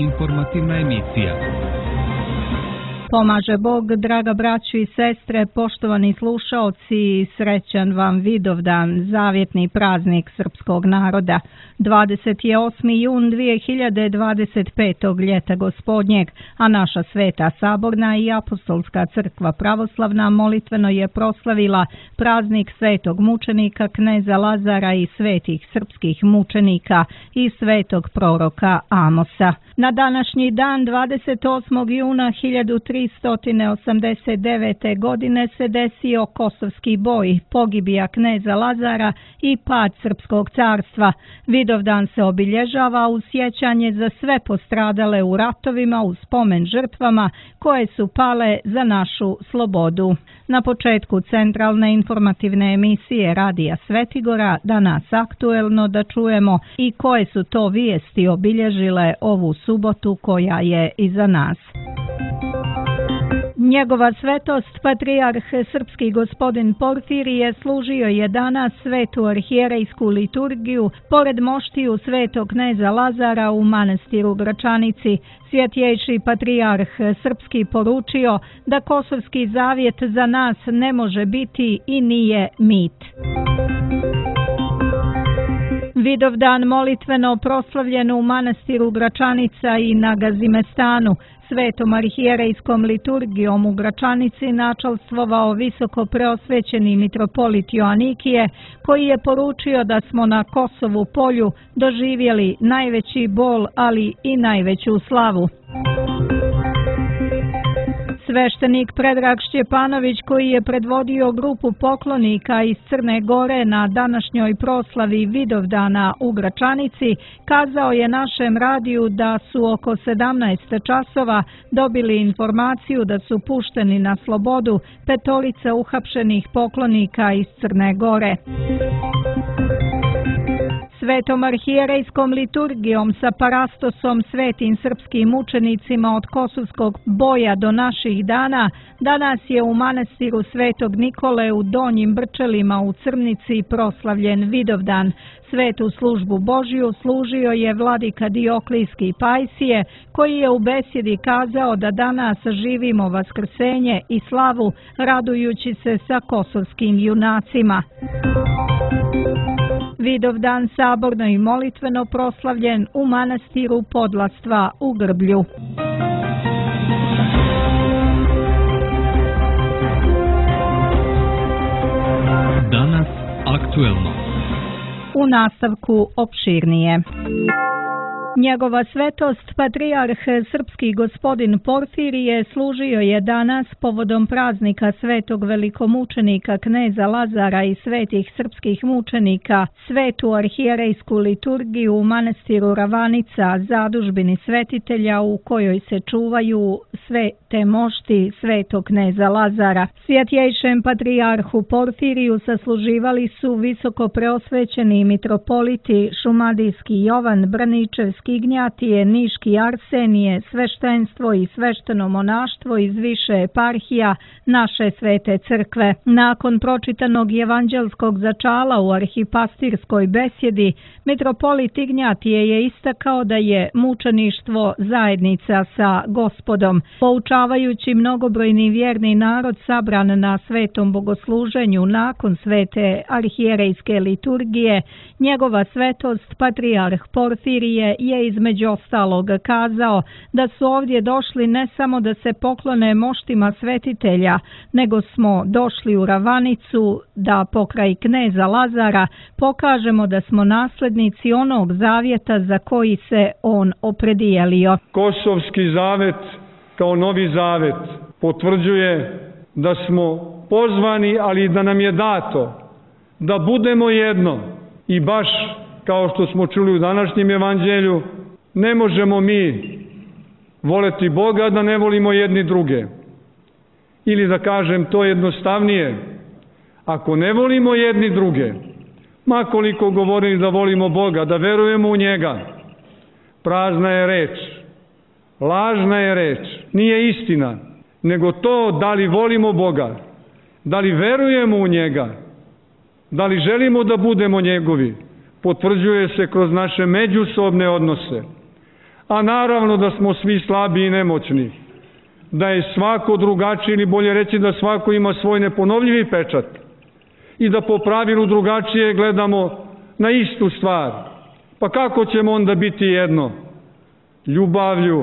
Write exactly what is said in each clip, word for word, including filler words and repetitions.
informativna emisija. Pomaže Bog, draga braćo i sestre, poštovani slušaoci, srećan vam Vidovdan, zavjetni praznik srpskog naroda. dvadeset osmi jun dvije hiljade dvadeset petog ljeta gospodnjeg, a naša Sveta Saborna i Apostolska crkva pravoslavna molitveno je proslavila praznik svetog mučenika kneza Lazara i svetih srpskih mučenika i svetog proroka Amosa. Na današnji dan, dvadeset osmog juna hiljadu tristo osamdeset devete. godine se desio Kosovski boj, pogibija kneza Lazara i pad Srpskog carstva. Vidovdan se obilježava uz sjećanje za sve postradale u ratovima u spomen žrtvama koje su pale za našu slobodu. Na početku centralne informativne emisije Radija Svetigora danas aktuelno da čujemo i koje su to vijesti obilježile ovu subotu koja je iza nas. Njegova svetost, patrijarh srpski gospodin Porfirije, služio je danas svetu arhijerejsku liturgiju pored moštiju svetog kneza Lazara u manastiru Gračanici. Svjetjejši patrijarh srpski poručio da Kosovski zavjet za nas ne može biti i nije mit. Vidovdan molitveno proslavljen u manastiru Gračanica i na Gazimestanu. Svetom arhijerejskom liturgijom u Gračanici načalstvovao visoko preosvećeni mitropolit Joanikije, koji je poručio da smo na Kosovu polju doživjeli najveći bol, ali i najveću slavu. Sveštenik Predrag Šćepanović, koji je predvodio grupu poklonika iz Crne Gore na današnjoj proslavi Vidovdana u Gračanici, kazao je našem radiju da su oko sedamnaest časova dobili informaciju da su pušteni na slobodu petorica uhapšenih poklonika iz Crne Gore. Svetom arhijerejskom liturgijom sa parastosom svetim srpskim mučenicima od Kosovskog boja do naših dana, danas je u manastiru Svetog Nikole u Donjim Brčelima u Crnici proslavljen Vidovdan. Svetu službu Božju služio je vladika Dioklijski Pajsije, koji je u besjedi kazao da danas živimo vaskrsenje i slavu radujući se sa kosovskim junacima. Vidovdan saborno i molitveno proslavljen u manastiru Podlastva u Grblju. Danas aktuelno. U nastavku opširnije. Njegova svetost, patrijarh srpski gospodin Porfirije, služio je danas povodom praznika svetog velikomučenika kneza Lazara i svetih srpskih mučenika svetu arhijerejsku liturgiju u manastiru Ravanica, zadužbini svetitelja u kojoj se čuvaju sve te mošti svetog kneza Lazara. Svjetjejšem patrijarhu Porfiriju sasluživali su visoko preosvećeni mitropoliti Šumadijski Jovan, Braničevski Ignjatije, Niški Arsenije, sveštenstvo i svešteno monaštvo iz više eparhija naše svete crkve. Nakon pročitanog evanđelskog začala u arhipastirskoj besjedi, mitropolit Ignjatije je istakao da je mučeništvo zajednica sa Gospodom. Poučavajući mnogobrojni vjerni narod sabran na svetom bogosluženju nakon svete arhijerejske liturgije, njegova svetost, patrijarh Porfirije, je između ostalog kazao da su ovdje došli ne samo da se poklone moštima svetitelja, nego smo došli u Ravanicu da pokraj kneza Lazara pokažemo da smo naslednici onog zavjeta za koji se on opredijelio. Kosovski zavet kao novi zavet potvrđuje da smo pozvani, ali da nam je dato da budemo jedno. I baš kao što smo čuli u današnjem evanđelju, ne možemo mi voleti Boga da ne volimo jedni druge. Ili da kažem to jednostavnije, ako ne volimo jedni druge, makoliko govorili da volimo Boga, da verujemo u njega, prazna je reč, lažna je reč, nije istina, nego to da li volimo Boga, da li verujemo u njega, da li želimo da budemo njegovi, potvrđuje se kroz naše međusobne odnose. a naravno da smo svi slabi i nemoćni, da je svako drugačiji, ili bolje reći da svako ima svoj neponovljivi pečat i da po pravilu drugačije gledamo na istu stvar. Pa kako ćemo onda biti jedno? Ljubavlju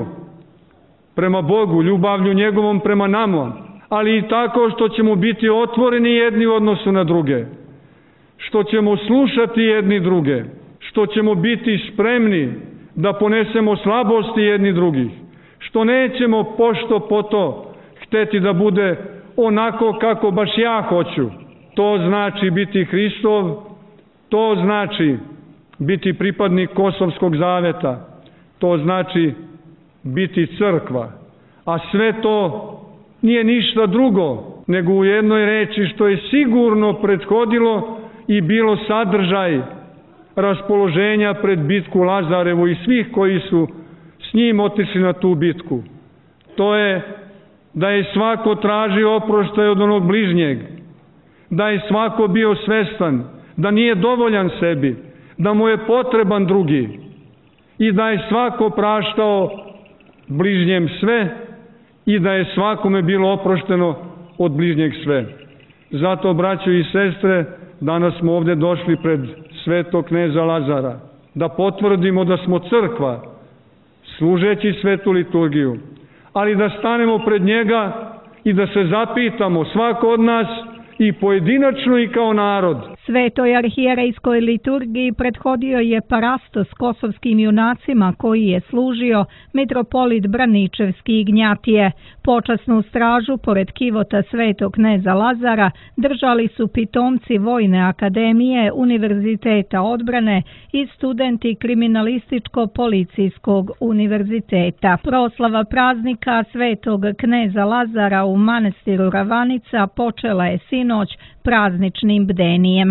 prema Bogu, ljubavlju njegovom prema nama, ali i tako što ćemo biti otvoreni jedni u odnosu na druge, što ćemo slušati jedni druge, što ćemo biti spremni da ponesemo slabosti jedni drugih, što nećemo pošto po to hteti da bude onako kako baš ja hoću. To znači biti Hristov, to znači biti pripadnik Kosovskog zaveta, to znači biti crkva, a sve to nije ništa drugo nego u jednoj reči što je sigurno prethodilo i bilo sadržaj raspoloženja pred bitku Lazarevu i svih koji su s njim otišli na tu bitku. To je da je svako tražio oproštaj od onog bližnjeg, da je svako bio svestan da nije dovoljan sebi, da mu je potreban drugi i da je svako praštao bližnjem sve i da je svakome bilo oprošteno od bližnjeg sve. Zato, braćo i sestre, danas smo ovdje došli pred svetog kneza Lazara, da potvrdimo da smo crkva, služeći svetu liturgiju, ali da stanemo pred njega i da se zapitamo, svako od nas, i pojedinačno i kao narod. Svetoj arhijerejskoj liturgiji prethodio je parastos kosovskim junacima koji je služio mitropolit Braničevski Ignjatije. Počasnu stražu pored kivota svetog kneza Lazara držali su pitomci Vojne akademije, Univerziteta odbrane i studenti Kriminalističko-policijskog univerziteta. Proslava praznika svetog kneza Lazara u manastiru Ravanica počela je sinoć prazničnim bdenijem.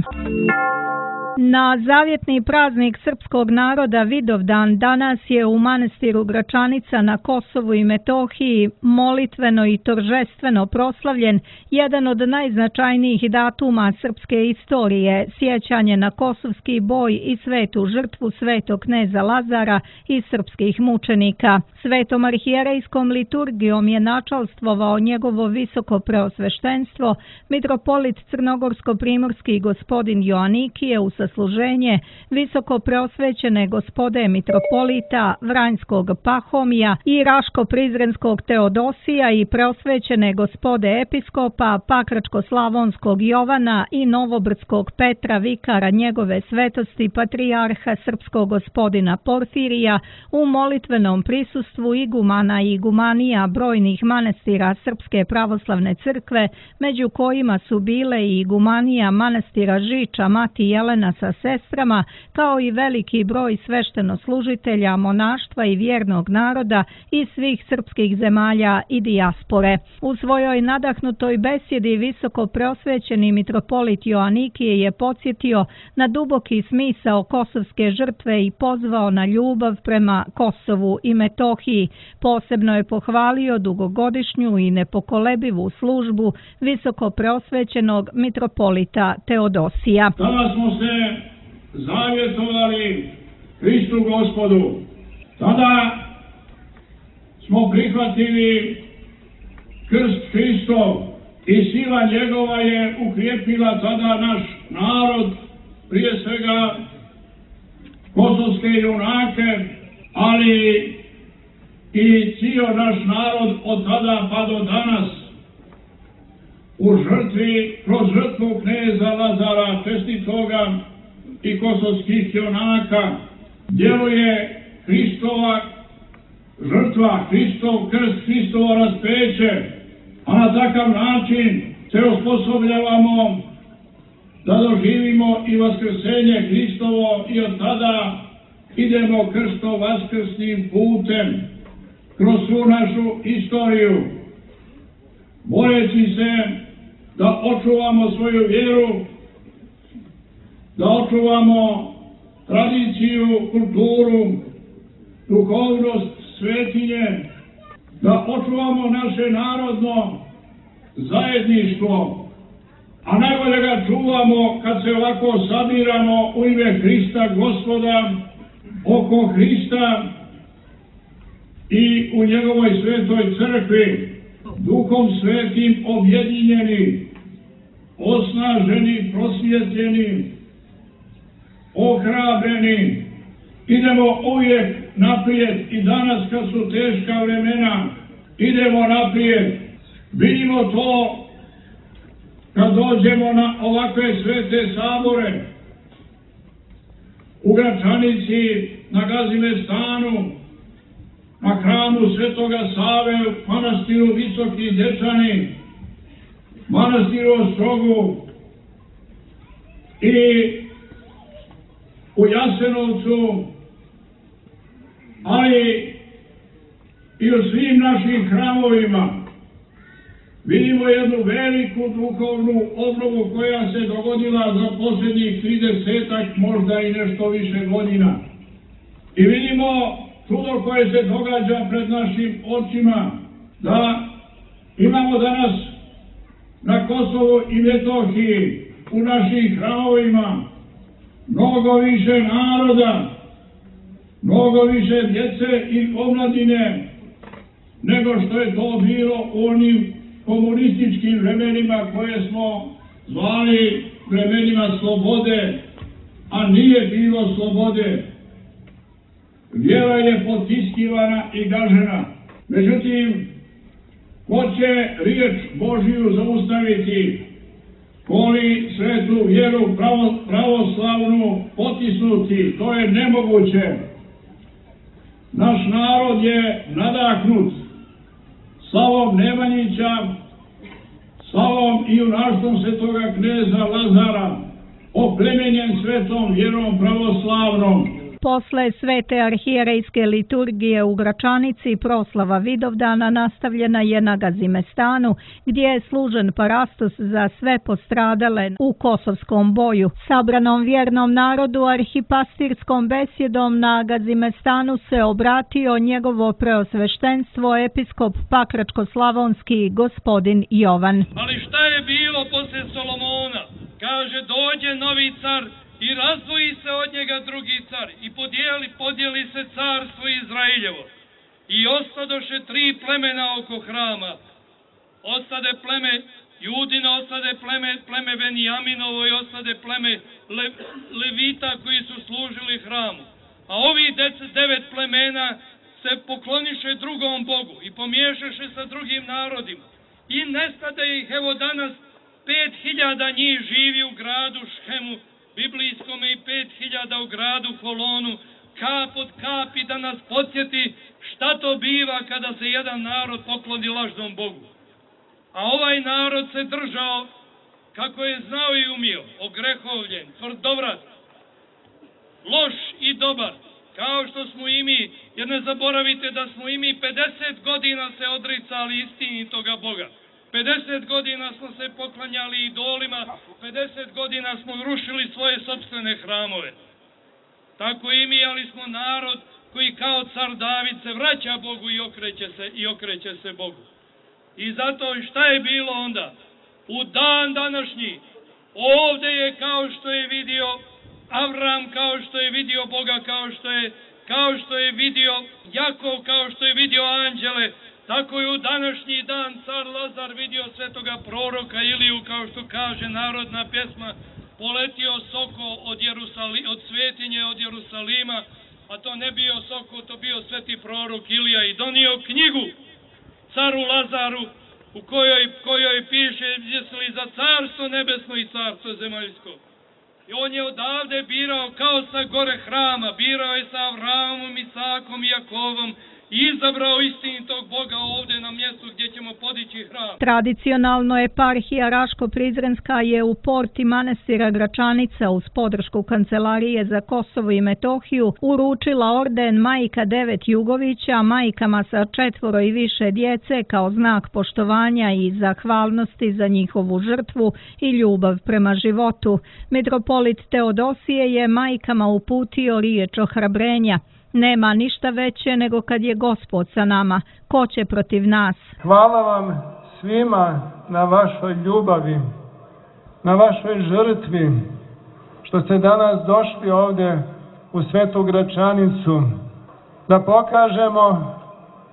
Na zavjetni praznik srpskog naroda Vidovdan danas je u manastiru Gračanica na Kosovu i Metohiji molitveno i toržestveno proslavljen jedan od najznačajnijih datuma srpske istorije, sjećanje na kosovski boj i svetu žrtvu svetog kneza Lazara i srpskih mučenika. Svetom arhijerejskom liturgijom je načalstvovao njegovo visoko preosveštenstvo, mitropolit crnogorsko-primorski gospodin Joanikije u sasluženje visoko preosvećene gospode mitropolita Vranjskog Pahomija i Raško-Prizrenskog Teodosija i preosvećene gospode episkopa Pakračko-Slavonskog Jovana i Novobrdskog Petra vikara njegove svetosti patrijarha srpskog gospodina Porfirija u molitvenom prisustvu igumana i igumanija brojnih manastira Srpske pravoslavne crkve, među kojima su bile i igumanija manastira Žiča Mati Jelena sa sestrama, kao i veliki broj sveštenoslužitelja, monaštva i vjernog naroda iz svih srpskih zemalja i dijaspore. U svojoj nadahnutoj besjedi visoko preosvećeni mitropolit Joanikije je podsjetio na duboki smisao kosovske žrtve i pozvao na ljubav prema Kosovu i Metohiji. Posebno je pohvalio dugogodišnju i nepokolebivu službu visoko preosvećenog mitropolita Teodosija. Tada smo se zavjetovali Hristu Gospodu. Tada smo prihvatili krst Hristov i sila njegova je ukrijepila tada naš narod, prije svega kosovske junake, ali i cijel naš narod od tada pa do danas u žrtvi, kroz žrtvu kneza Lazara čestitoga i kosovskih junaka djeluje Hristova žrtva, Hristov krst, Hristovo raspeće, a na takav način se osposobljavamo da doživimo i vaskrsenje Hristovo i od tada idemo krsto vaskrsnim putem kroz svu našu istoriju, boreći se da očuvamo svoju vjeru, da očuvamo tradiciju, kulturu, duhovnost, svetinje, da očuvamo naše narodno zajedništvo, a najbolje ga čuvamo kad se ovako sabiramo u ime Hrista Gospoda, oko Hrista i u njegovoj svetoj crkvi, Duhom Svetim objedinjeni, osnaženi, prosvjetljeni, ohrabreni. Idemo uvijek naprijed i danas kad su teška vremena, idemo naprijed. Vidimo to kad dođemo na ovakve svete sabore, u Gračanici, na Gazimestanu, na hramu Svetoga Save, manastiru Visoki Dečani, manastiru Ostrogu i u Jasenovcu, ali i u svim našim hramovima. Vidimo jednu veliku duhovnu obnovu koja se dogodila za posljednjih tridesetak, možda i nešto više godina. I vidimo čudo koje se događa pred našim očima, da imamo danas na Kosovu i Metohiji, u našim hramovima, mnogo više naroda, mnogo više djece i omladine, nego što je to bilo u onim komunističkim vremenima koje smo zvali vremenima slobode, a nije bilo slobode. Vjera je potiskivana i gažena. Međutim, ko će riječ Božiju zaustaviti, ko li svetu vjeru pravo, pravoslavnu potisnuti, to je nemoguće. Naš narod je nadahnut slavom Nemanjića, slavom i junaštvom svetoga kneza Lazara, oplemenjen svetom vjerom pravoslavnom. Posle svete arhijerejske liturgije u Gračanici proslava Vidovdana nastavljena je na Gazimestanu, gdje je služen parastos za sve postradale u kosovskom boju. Sabranom vjernom narodu arhipastirskom besjedom na Gazimestanu se obratio njegovo preosveštenstvo episkop Pakračko-slavonski gospodin Jovan. Ali šta je bilo poslije Solomona? Kaže, dođe novi car i razdvoji se od njega drugi car i podijeli, podijeli se carstvo Izraeljevo. I ostadoše tri plemena oko hrama. Ostade pleme Judina, ostade pleme, pleme Benjaminovo i ostade pleme Le, Levita koji su služili hramu. A ovi devet plemena se pokloniše drugom Bogu i pomiješaše sa drugim narodima. I nestade ih, evo danas, pet hiljada njih živi u gradu Šhemu, biblijskome i pet hiljada u gradu Holonu, kap od kapi da nas podsjeti šta to biva kada se jedan narod pokloni lažnom Bogu. A ovaj narod se držao kako je znao i umio, ogrehovljen, tvrdovrat, loš i dobar, kao što smo i mi, jer ne zaboravite da smo i mi pedeset godina se odricali istinitoga Boga. pedeset godina smo se poklanjali idolima, pedeset godina smo rušili svoje sopstvene hramove. Tako i mi, ali smo narod koji kao car David se vraća Bogu i okreće se, i okreće se Bogu. I zato šta je bilo onda? U dan današnji, ovdje je kao što je vidio Avram, kao što je vidio Boga, kao što je, kao što je vidio Jakov, kao što je vidio anđele, tako je u današnji dan car Lazar vidio svetoga proroka Iliju, kao što kaže narodna pjesma, poletio soko od, Jerusali, od svetinje, od Jerusalima, a to ne bio soko, to bio sveti prorok Ilija i donio knjigu caru Lazaru u kojoj, kojoj piše jesi li za carstvo nebesno i carstvo zemaljsko. I on je odavde birao kao sa gore hrama, birao je sa Avramom, Isakom i Jakovom, i izabrao istinitog Boga ovdje na mjestu gdje ćemo podići hram. Tradicionalno eparhija Raško-Prizrenska je u porti manastira Gračanica uz podršku Kancelarije za Kosovo i Metohiju uručila orden Majka Devet Jugovića majkama sa četvoro i više djece kao znak poštovanja i zahvalnosti za njihovu žrtvu i ljubav prema životu. Mitropolit Teodosije je majkama uputio riječ ohrabrenja. Nema ništa veće nego kad je Gospod sa nama. Ko će protiv nas? Hvala vam svima na vašoj ljubavi, na vašoj žrtvi, što ste danas došli ovdje u Svetu Gračanicu, da pokažemo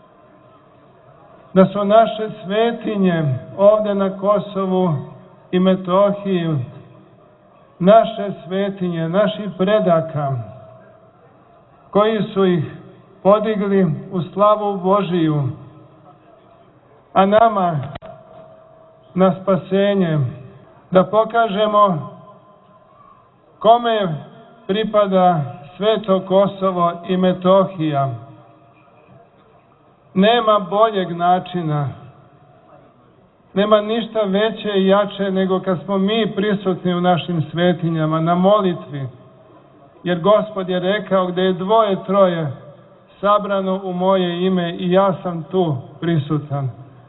da su naše svetinje ovdje na Kosovu i Metohiji, naše svetinje, naših predaka, koji su ih podigli u slavu Božiju, a nama na spasenje, da pokažemo kome pripada sveto Kosovo i Metohija. Nema boljeg načina, nema ništa veće i jače nego kad smo mi prisutni u našim svetinjama na molitvi. Jer Gospod je rekao, gdje je dvoje, troje sabrano u moje ime i ja sam tu prisutan.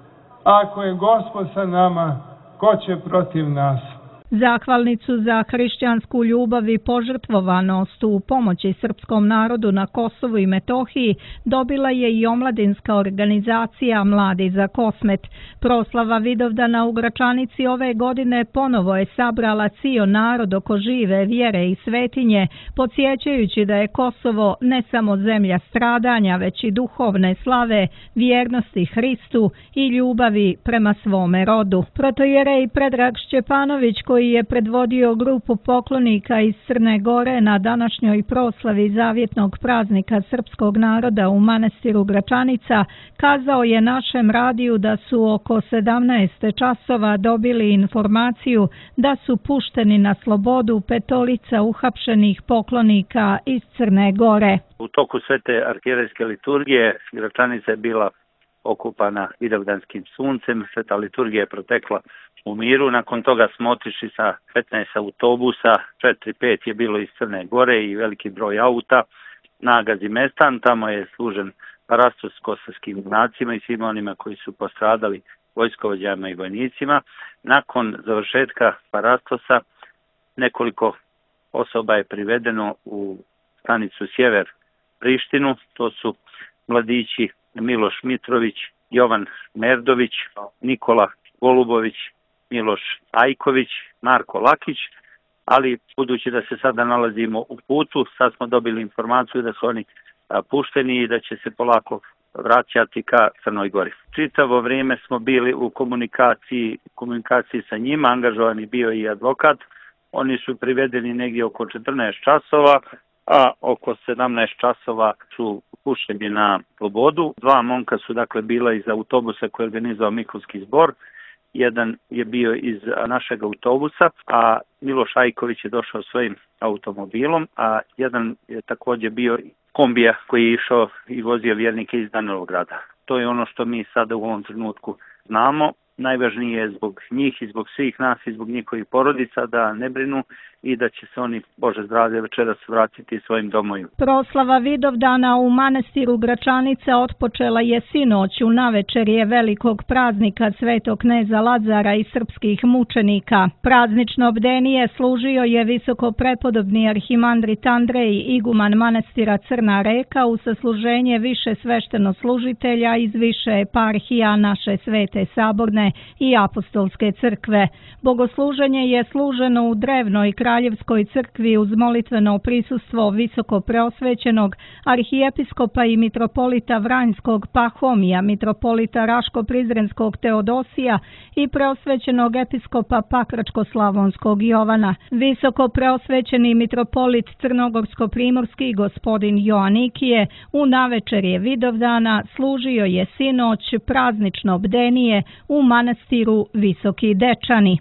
Ako je Gospod sa nama, ko će protiv nas? Zahvalnicu za hrišćansku ljubav i požrtvovanost u pomoći srpskom narodu na Kosovu i Metohiji dobila je i omladinska organizacija Mladi za Kosmet. Proslava Vidovdana u Gračanici ove godine ponovo je sabrala cijel narod oko žive vjere i svetinje, podsjećajući da je Kosovo ne samo zemlja stradanja, već i duhovne slave, vjernosti Hristu i ljubavi prema svome rodu. Protojerej Predrag Šćepanović, koji je predvodio grupu poklonika iz Crne Gore na današnjoj proslavi zavjetnog praznika srpskog naroda u manastiru Gračanica, kazao je našem radiju da su oko sedamnaest časova dobili informaciju da su pušteni na slobodu petolica uhapšenih poklonika iz Crne Gore. U toku svete arhijerejske liturgije Gračanica je bila okupana vidovdanskim suncem, sveta liturgija je protekla u miru. Nakon toga smo otišli sa petnaest autobusa, četiri pet je bilo iz Crne Gore i veliki broj auta na Gazimestan. Tamo je služen parastos kosovskim junacima i svima onima koji su postradali, vojskovođama i vojnicima. Nakon završetka parastosa nekoliko osoba je privedeno u stanicu Sjever Prištinu. To su mladići Miloš Mitrović, Jovan Merdović, Nikola Golubović, Miloš Ajković, Marko Lakić, ali budući da se sada nalazimo u putu, sad smo dobili informaciju da su oni pušteni i da će se polako vraćati ka Crnoj Gori. Čitavo vrijeme smo bili u komunikaciji, komunikaciji sa njima, angažovani bio i advokat. Oni su privedeni negdje oko četrnaest časova, a oko sedamnaest časova su pušteni na slobodu. Dva momka su dakle bila iz autobusa koji je organizovao Mikulski zbor. Jedan je bio iz našeg autobusa, a Miloš Ajković je došao svojim automobilom, a jedan je također bio kombija koji je išao i vozio vjernike iz Danilovgrada. To je ono što mi sada u ovom trenutku znamo. Najvažnije je zbog njih i zbog svih nas i zbog njihovih porodica da ne brinu i da će se oni, Bože zdravlje, večeras vratiti svojim domovima. Proslava Vidovdana u manastiru Gračanica otpočela je sinoć u navečerje velikog praznika svetog kneza Lazara i srpskih mučenika. Praznično bdenije služio je visoko prepodobni arhimandrit Andrej, iguman manastira Crna Reka, u sasluženje više sveštenoslужitelja iz više eparhija naše svete saborne i apostolske crkve. Bogosluženje je služeno u drevnoj kraljevskoj crkvi uz molitveno prisustvo visoko preosvećenog arhijepiskopa i mitropolita Vranjskog Pahomija, mitropolita Raško-Prizrenskog Teodosija i preosvećenog episkopa Pakračko-Slavonskog Jovana. Visoko preosvećeni mitropolit Crnogorsko-Primorski gospodin Joanikije u navečerje Vidovdana služio je sinoć praznično bdenije u manastiru Visoki Dečani.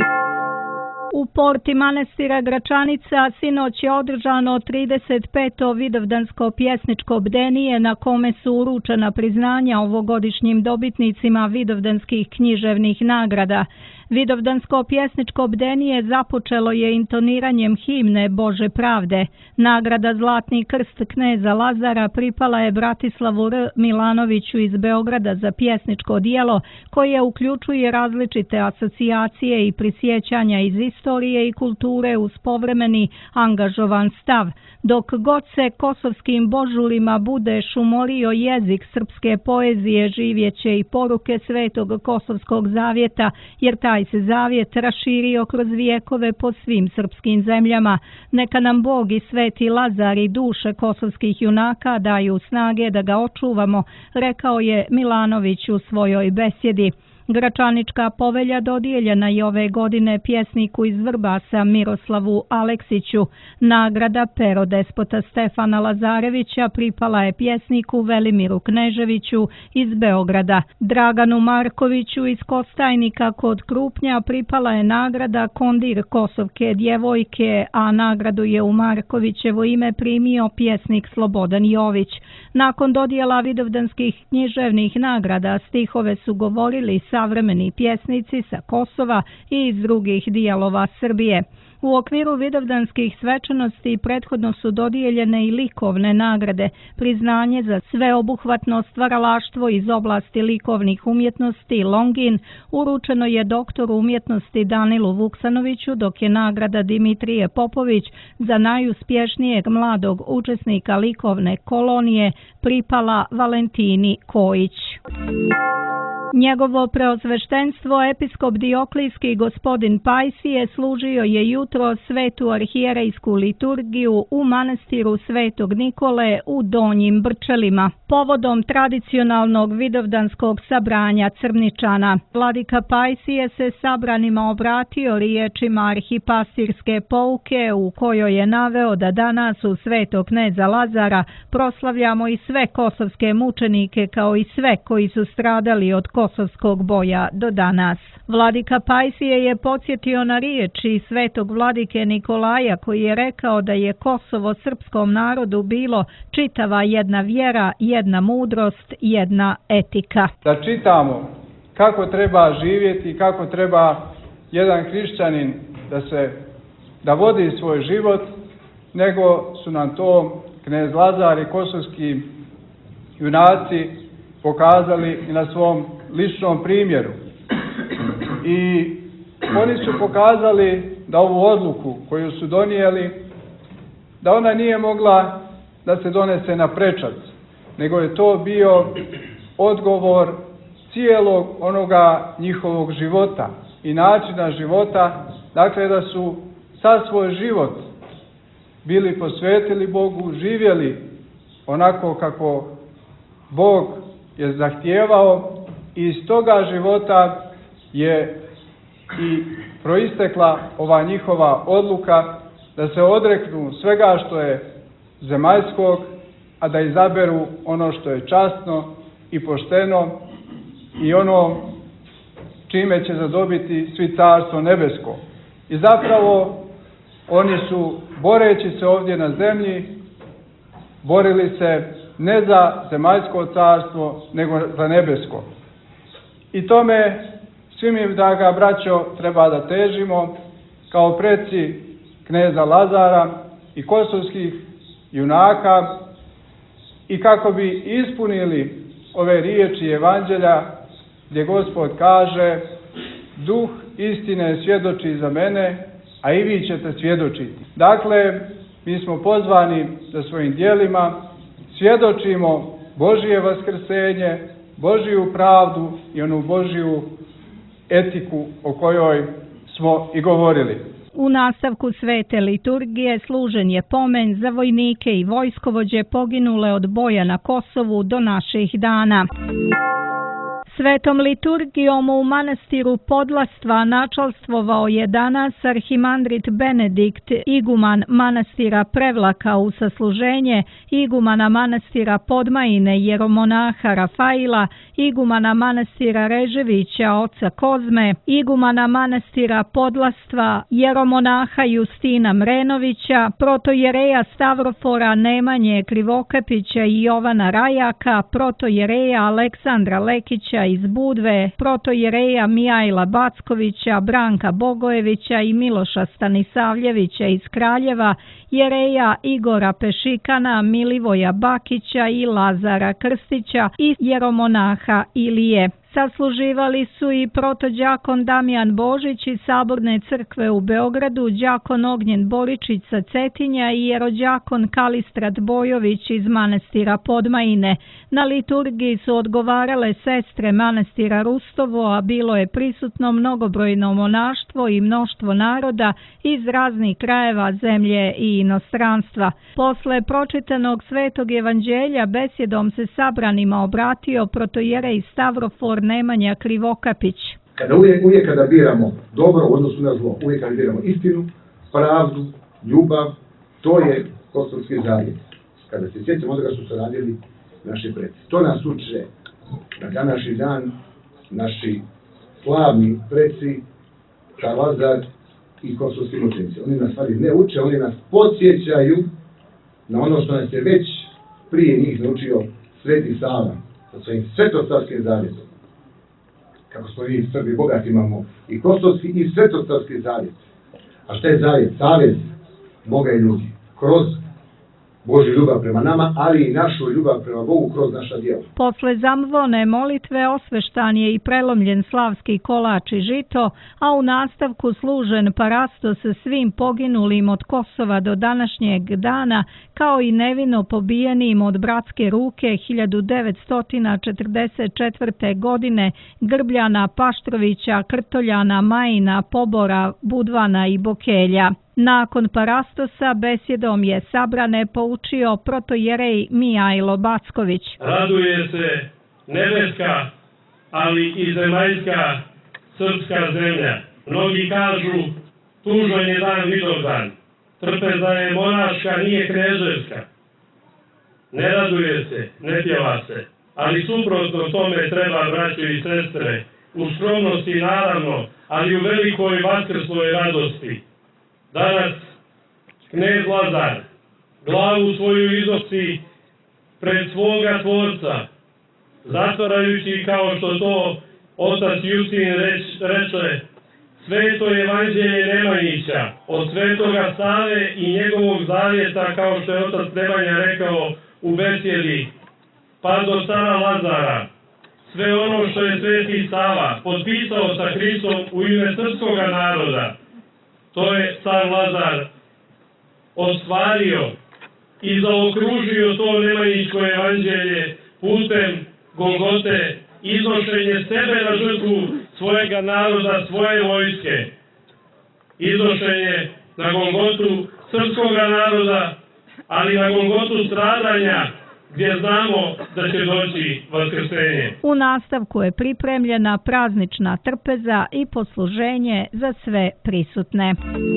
U porti manastira Gračanica sinoć je održano trideset peto vidovdansko pjesničko bdenije na kome su uručena priznanja ovogodišnjim dobitnicima vidovdanskih književnih nagrada. Vidovdansko pjesničko bdenije započelo je intoniranjem himne Bože pravde. Nagrada Zlatni krst kneza Lazara pripala je Bratislavu R. Milanoviću iz Beograda za pjesničko dijelo koje uključuje različite asocijacije i prisjećanja iz istorije i kulture uz povremeni angažovan stav. Dok god se kosovskim božurima bude šumorio jezik srpske poezije, živjeće i poruke Svetog Kosovskog zavjeta, jer taj taj se zavjet raširio kroz vijekove po svim srpskim zemljama. Neka nam Bog i Sveti Lazar i duše kosovskih junaka daju snage da ga očuvamo, rekao je Milanović u svojoj besjedi. Gračanička povelja dodijeljena je ove godine pjesniku iz Vrbasa Miroslavu Aleksiću. Nagrada Pero despota Stefana Lazarevića pripala je pjesniku Velimiru Kneževiću iz Beograda. Draganu Markoviću iz Kostajnika kod Krupnja pripala je nagrada Kondir Kosovke djevojke, a nagradu je u Markovićevo ime primio pjesnik Slobodan Jović. Nakon dodjela vidovdanskih književnih nagrada stihove su govorili savremeni pjesnici sa Kosova i iz drugih dijelova Srbije. U okviru vidovdanskih svečanosti prethodno su dodijeljene i likovne nagrade. Priznanje za sveobuhvatno stvaralaštvo iz oblasti likovnih umjetnosti Longin uručeno je doktoru umjetnosti Danilu Vuksanoviću, dok je nagrada Dimitrije Popović za najuspješnijeg mladog učesnika likovne kolonije pripala Valentini Kojić. Njegovo preosveštenstvo episkop Dioklijski gospodin Pajsije služio je jutro svetu arhijerejsku liturgiju u manastiru Svetog Nikole u Donjim Brčelima. Povodom tradicionalnog vidovdanskog sabranja Crničana, vladika Pajsije se sabranima obratio riječima arhipastirske pouke u kojoj je naveo da danas u Svetog kneza Lazara proslavljamo i sve kosovske mučenike kao i sve koji su stradali od kosovskog boja do danas. Vladika Pajsije je podsjetio na riječi svetog vladike Nikolaja koji je rekao da je Kosovo srpskom narodu bilo čitava jedna vjera, jedna mudrost, jedna etika. Da čitamo kako treba živjeti, kako treba jedan hrišćanin da se da vodi svoj život, nego su nam to knez Lazar i kosovski junaci pokazali i na svom ličnom primjeru. I oni su pokazali da ovu odluku koju su donijeli, da ona nije mogla da se donese na prečac, nego je to bio odgovor cijelog onoga njihovog života i načina života, dakle da su sad svoj život bili posvetili Bogu, živjeli onako kako Bog je zahtijevao i iz toga života je i proistekla ova njihova odluka da se odreknu svega što je zemaljskog, a da izaberu ono što je časno i pošteno i ono čime će zadobiti svi carstvo nebesko. I zapravo oni su, boreći se ovdje na zemlji, borili se ne za zemaljsko carstvo, nego za nebesko. I tome svi mi, draga braćo, treba da težimo kao preci kneza Lazara i kosovskih junaka i kako bi ispunili ove riječi evanđelja gdje Gospod kaže: duh istine svjedoči za mene, a i vi ćete svjedočiti. Dakle, mi smo pozvani da svojim djelima svjedočimo Božje vaskrsenje, Božju pravdu i onu Božju etiku o kojoj smo i govorili. U nastavku svete liturgije služen je pomen za vojnike i vojskovođe poginule od boja na Kosovu do naših dana. Svetom liturgijom u manastiru Podlastva načalstvovao je danas arhimandrit Benedikt, iguman manastira Prevlaka u sasluženje, igumana manastira Podmajine jeromonaha Rafaila, igumana manastira Reževića oca Kozme, igumana manastira Podlastva jeromonaha Justina Mrenovića, protojereja Stavrofora Nemanje Krivokapića i Jovana Rajaka, protojereja Aleksandra Lekića iz Budve, protojereja Mijajla Backovića, Branka Bogojevića i Miloša Stanisavljevića iz Kraljeva, jereja Igora Pešikana, Milivoja Bakića i Lazara Krstića i jeromonaha Ilije. Sasluživali su i protođakon Damjan Božić iz Saborne crkve u Beogradu, đakon Ognjen Boričić sa Cetinja i jerođakon Kalistrat Bojović iz manastira Podmajine. Na liturgiji su odgovarale sestre manastira Rustovo, a bilo je prisutno mnogobrojno monaštvo i mnoštvo naroda iz raznih krajeva zemlje i inostranstva. Posle pročitanog Svetog evanđelja besjedom se sabranima obratio protojerej Stavrofor Nemanja Krivokapić. Kada uvijek, uvijek kada biramo dobro u odnosu na zlo, uvijek kada biramo istinu, pravdu, ljubav, to je Kosovski zavjet. Kada se sjećamo onoga što su radili naši preci. To nas uče na današnji dan naši slavni preci, Lazar i kosovski mučenici. Oni nas stvari ne uče, oni nas podsjećaju na ono što nas je već prije njih naučio Sveti Sava sa svojim svetostarskim zavjetom. Kako smo mi Srbi bogati, imamo i kosovski i svetostarski zavjet. A šta je zavjet? Savez Boga i ljudi. Kroz Božju ljubav prema nama, ali i našu ljubav prema Bogu kroz naša djela. Posle zamvone molitve osveštan je i prelomljen slavski kolač i žito, a u nastavku služen parasto sa svim poginulim od Kosova do današnjeg dana, kao i nevino pobijenim od bratske ruke hiljadu devetsto četrdeset četvrte. godine Grbljana, Paštrovića, Krtoljana, Majina, Pobora, Budvana i Bokelja. Nakon parastosa besjedom je sabrane poučio protojerej Mijajlo Backović. Raduje se nebeska, ali i zemaljska srpska zemlja. Mnogi kažu, tužan je dan Vidovdan, trpeza je monaška, nije kneževska. Ne raduje se, ne pjeva se, ali suprotno tome treba, braćo i sestre, u skromnosti naravno, ali u velikoj vaskrsloj radosti. Danas knez Lazar glavu svoju iznosi pred svoga Tvorca, zatvarajući, kao što to otac Jusin reč, reče, sveto evanđelje Nemanjića od svetoga Save i njegovog zavjeta, kao što je otac Nemanja rekao u besjedi, pa do cara Lazara. Sve ono što je sveti Sava potpisao sa Hristom u ime srpskoga naroda, to je car Lazar ostvario i zaokružio to Nemanjićko evanđelje putem Golgote, iznošenje sebe na žrtvu svojega naroda, svoje vojske, iznošenje na Golgotu srpskoga naroda, ali na Golgotu stradanja, gdje znamo da će doći vaskrsenje. U nastavku je pripremljena praznična trpeza i posluženje za sve prisutne.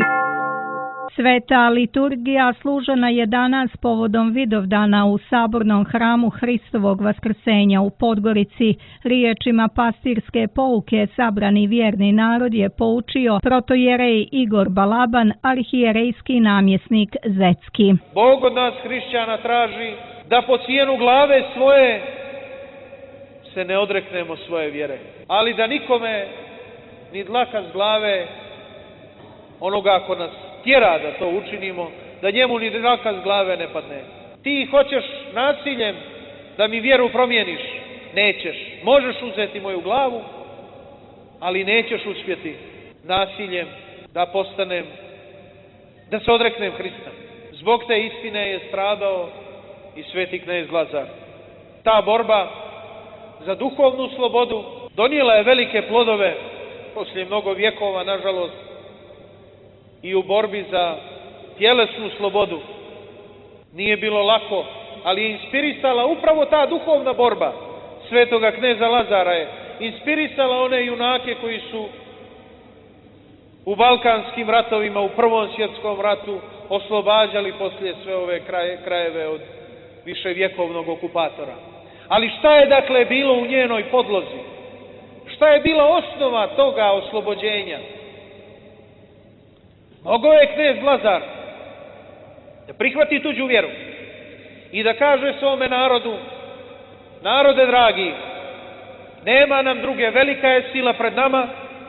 Sveta liturgija služena je danas povodom Vidovdana u Sabornom hramu Hristovog vaskrsenja u Podgorici. Riječima pastirske pouke sabrani vjerni narod je poučio protojerej Igor Balaban, arhijerejski namjesnik Zetski. Bog od nas hrišćana traži da po cijenu glave svoje se ne odreknemo svoje vjere, ali da nikome ni dlaka s glave onoga ko nas tjera da to učinimo, da njemu ni dlaka s glave ne padne. Ti hoćeš nasiljem da mi vjeru promijeniš, nećeš. Možeš uzeti moju glavu, ali nećeš uspjeti nasiljem da postanem, da se odreknem Hrista. Zbog te istine je stradao i sveti knez Lazar. Ta borba za duhovnu slobodu donijela je velike plodove poslije mnogo vjekova, nažalost, i u borbi za tjelesnu slobodu. Nije bilo lako, ali je inspirisala upravo ta duhovna borba svetoga kneza Lazara je inspirisala one junake koji su u balkanskim ratovima, u Prvom svjetskom ratu oslobađali poslije sve ove kraje, krajeve od viševjekovnog okupatora. Ali šta je dakle bilo u njenoj podlozi? Šta je bila osnova toga oslobođenja? Mogao je knez Lazar da prihvati tuđu vjeru i da kaže svome narodu: narode dragi, nema nam druge, velika je sila pred nama,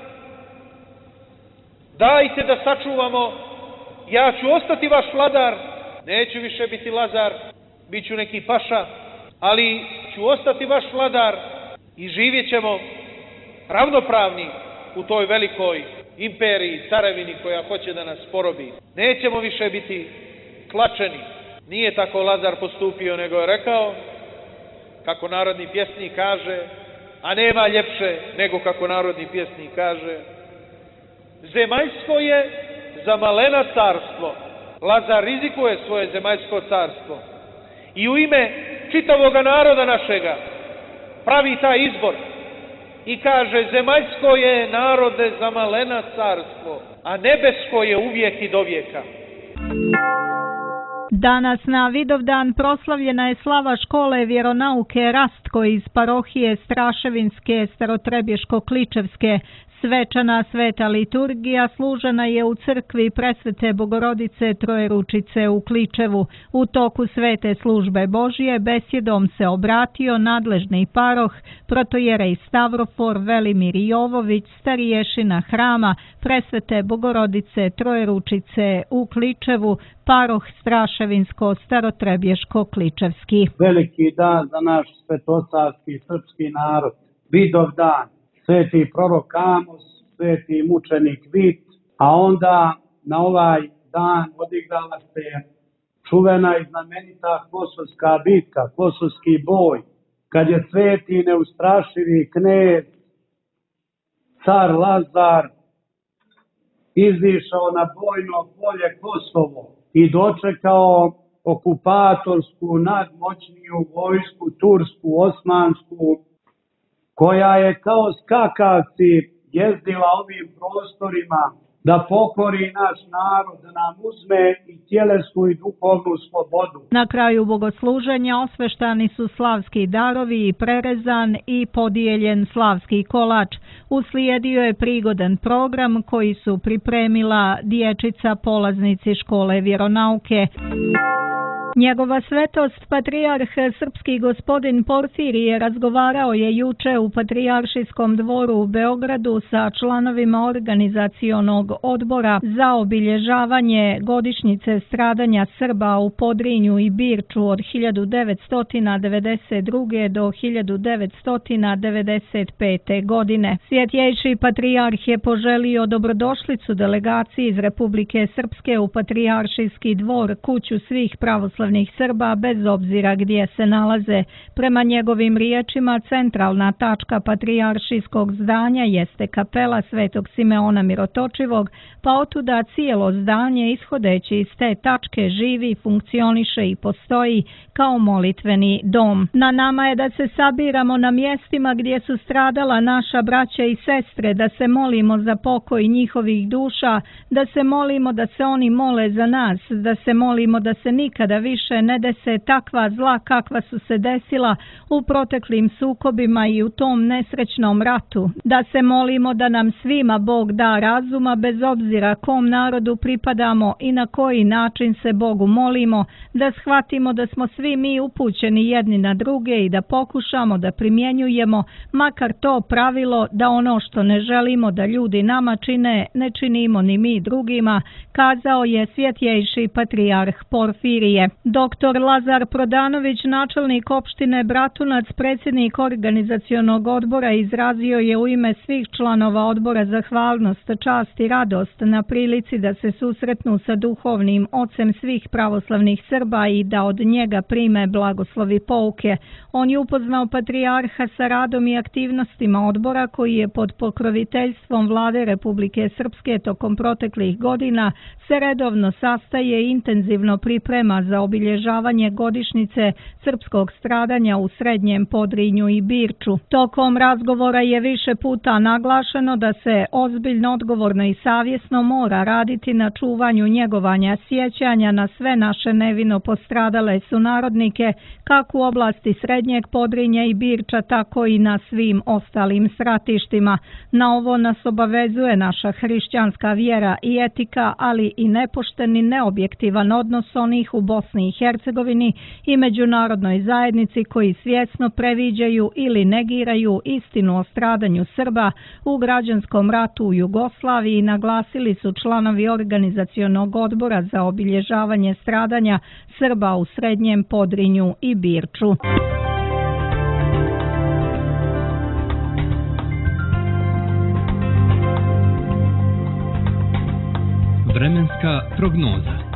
dajte da sačuvamo, ja ću ostati vaš vladar, neću više biti Lazar, bit ću neki paša, ali ću ostati vaš vladar i živjet ćemo ravnopravni u toj velikoj imperiji, carevini koja hoće da nas porobi. Nećemo više biti tlačeni. Nije tako Lazar postupio, nego je rekao, kako narodni pjesnik kaže, a nema ljepše nego kako narodni pjesnik kaže, zemaljsko je za malena carstvo. Lazar rizikuje svoje zemaljsko carstvo i u ime čitavoga naroda našega pravi taj izbor i kaže, zemaljsko je, narode, za malena carstvo, a nebesko je uvijek i do vijeka. Danas na Vidovdan proslavljena je slava škole vjeronauke Rastko iz parohije Straševinske Starotrebješko-Kličevske. Svečana sveta liturgija služena je u crkvi Presvete Bogorodice Trojeručice u Kličevu. U toku svete službe Božije besjedom se obratio nadležni paroh, protojerej Stavrofor Velimir Jovović, stariješina hrama Presvete Bogorodice Trojeručice u Kličevu, paroh Straševinsko Starotrebješko-Kličevski. Veliki dan za naš svetosavski srpski narod, Vidovdan. Sveti prorok Amos, sveti mučenik Vit, a onda na ovaj dan odigrala se čuvena i znamenita Kosovska bitka, Kosovski boj, kad je sveti neustrašivi knez, car Lazar, izišao na bojno polje Kosovo i dočekao okupatorsku, nadmoćniju vojsku, tursku, osmansku, koja je kao skakavci jezdila ovim prostorima da pokori naš narod, da nam uzme i tjelesnu i duhovnu slobodu. Na kraju bogosluženja osveštani su slavski darovi i prerezan i podijeljen slavski kolač. Uslijedio je prigodan program koji su pripremila dječica polaznici škole vjeronauke. Njegova svetost, patrijarh srpski gospodin Porfirije, razgovarao je juče u Patrijaršijskom dvoru u Beogradu sa članovima organizacionog odbora za obilježavanje godišnjice stradanja Srba u Podrinju i Birču od hiljadu devetsto devedeset druge. do hiljadu devetsto devedeset pete. godine. Svjetjejši patrijarh je poželio dobrodošlicu delegaciji iz Republike Srpske u Patrijaršijski dvor, kuću svih pravoslavnih Srba bez obzira gdje se nalaze. Prema njegovim riječima, centralna tačka patrijaršijskog zdanja jeste kapela Svetog Simeona Mirotočivog, pa otuda cijelo zdanje ishodeći iz te tačke živi, funkcioniše i postoji kao molitveni dom. Na nama je da se sabiramo na mjestima gdje su stradala naša braća i sestre, da se molimo za pokoj njihovih duša, da se molimo da se oni mole za nas, da se molimo da se nikada više ne dese takva zla kakva su se desila u proteklim sukobima i u tom nesrećnom ratu, da se molimo da nam svima Bog da razuma bez obzira kom narodu pripadamo i na koji način se Bogu molimo, da shvatimo da smo svi mi upućeni jedni na druge i da pokušamo da primjenjujemo makar to pravilo da ono što ne želimo da ljudi nama čine, ne činimo ni mi drugima, kazao je svjetjejši patrijarh Porfirije. Doktor Lazar Prodanović, načelnik opštine Bratunac, predsjednik organizacionog odbora, izrazio je u ime svih članova odbora zahvalnost, čast i radost na prilici da se susretnu sa duhovnim ocem svih pravoslavnih Srba i da od njega prime blagoslovi pouke. On je upoznao patrijarha sa radom i aktivnostima odbora koji je pod pokroviteljstvom Vlade Republike Srpske tokom proteklih godina se redovno sastaje i intenzivno priprema za obilježavanje godišnjice srpskog stradanja u Srednjem Podrinju i Birču. Tokom razgovora je više puta naglašeno da se ozbiljno, odgovorno i savjesno mora raditi na čuvanju njegovanja sjećanja na sve naše nevino postradale sunarodnike, kako u oblasti Srednjeg Podrinja i Birča, tako i na svim ostalim stratištima. Na ovo nas obavezuje naša hrišćanska vjera i etika, ali i nepošten i neobjektivan odnos onih u Bosni i Hercegovini i međunarodnoj zajednici koji svjesno previđaju ili negiraju istinu o stradanju Srba u građanskom ratu u Jugoslaviji, naglasili su članovi organizacionog odbora za obilježavanje stradanja Srba u Srednjem Podrinju i Birču. Vremenska prognoza.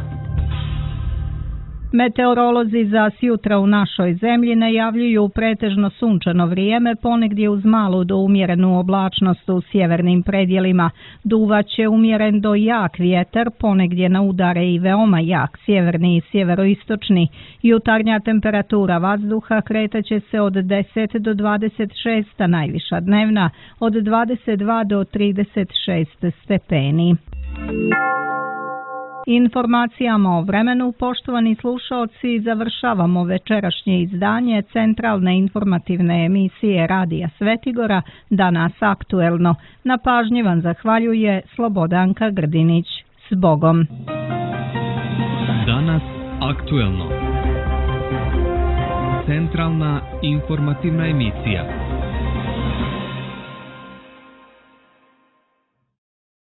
Meteorolozi za sjutra u našoj zemlji najavljuju pretežno sunčano vrijeme, ponegdje uz malu do umjerenu oblačnost u sjevernim predjelima. Duvaće umjeren do jak vjetar, ponegdje na udare i veoma jak sjeverni i sjeveroistočni. Jutarnja temperatura vazduha kretaće se od deset do dvadeset šest, a najviša dnevna od dvadeset dva do trideset šest stepeni. Informacijama o vremenu, poštovani slušaoci, završavamo večerašnje izdanje centralne informativne emisije Radija Svetigora, Danas aktuelno. Na pažnji vam zahvaljuje Slobodanka Grdinić. S Bogom! Danas aktuelno. Centralna informativna emisija.